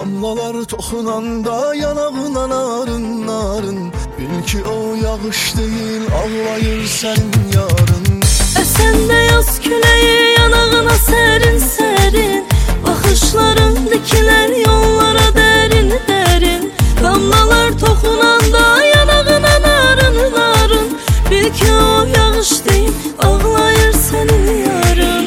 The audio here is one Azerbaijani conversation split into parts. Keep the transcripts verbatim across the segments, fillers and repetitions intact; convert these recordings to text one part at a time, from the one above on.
Damlalar toxunanda yanağına narın narın, bil ki o yağış değil, ağlayır sənin yarın. Əsəndə yaz küləyi yanağına sərin sərin, baxışların dikilər yollara dərin dərin. Damlalar toxunanda yanağına narın narın, bil ki o yağış değil, ağlayır sənin yarın.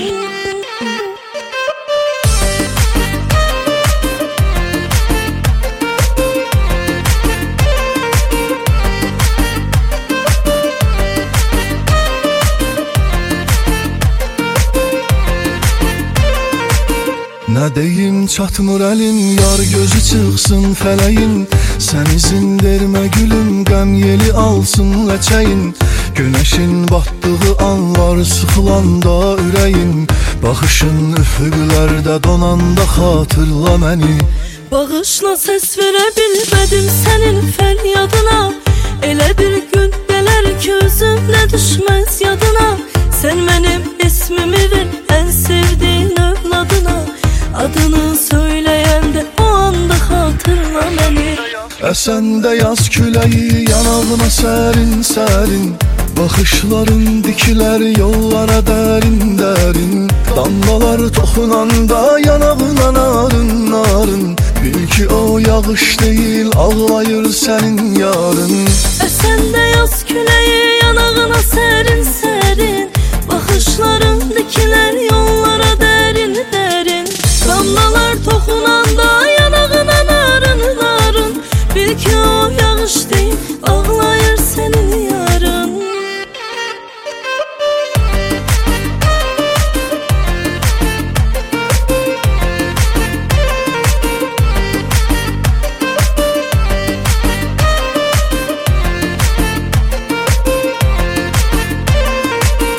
Nə deyim çatmır əlin, yar gözü çıxsın fələyin. Sən izin vermə gülüm, qəm yeli alsın ləçəyin. Günəşin batdığı anlar sıxılanda ürəyin, baxışın üfüqlərdə donanda xatırla məni. Bağışla səs verə bilmədim sənin fəryadına, elə bir gün gələr ki özümlə düşməz yadına. Sən mənim ismimi ver ən sevdiğin övladına, adını söyləyəndə o anda xatırla məni. Əsəndə yaz küləyi yanağına sərin sərin, baxışların dikilər yollara dərin dərin. Damlalar toxunanda yanağına narın narın, bil ki o yağış değil, ağlayır sənin yarın. Əsəndə yaz küləyi yanağına sərin sərin, baxışların dikilər yollara dərin dərin. Damlalar toxunanda yanağına narın narın, bil ki